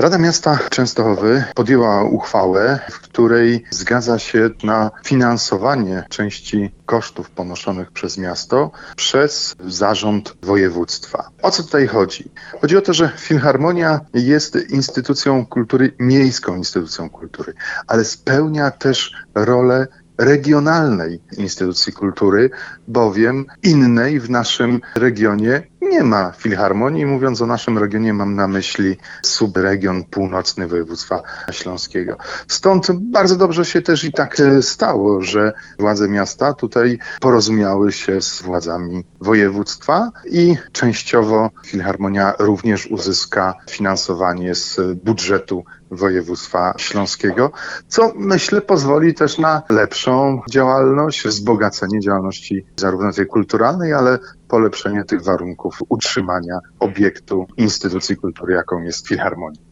Rada Miasta Częstochowy podjęła uchwałę, w której zgadza się na finansowanie części kosztów ponoszonych przez miasto przez zarząd województwa. O co tutaj chodzi? Chodzi o to, że Filharmonia jest instytucją kultury, miejską instytucją kultury, ale spełnia też rolę regionalnej instytucji kultury, bowiem innej w naszym regionie nie ma filharmonii. Mówiąc o naszym regionie, mam na myśli subregion północny województwa śląskiego. Stąd bardzo dobrze się też i tak stało, że władze miasta tutaj porozumiały się z władzami województwa i częściowo filharmonia również uzyska finansowanie z budżetu województwa śląskiego, co myślę pozwoli też na lepszą działalność, wzbogacenie działalności zarówno tej kulturalnej, ale polepszenie tych warunków utrzymania obiektu instytucji kultury, jaką jest filharmonia.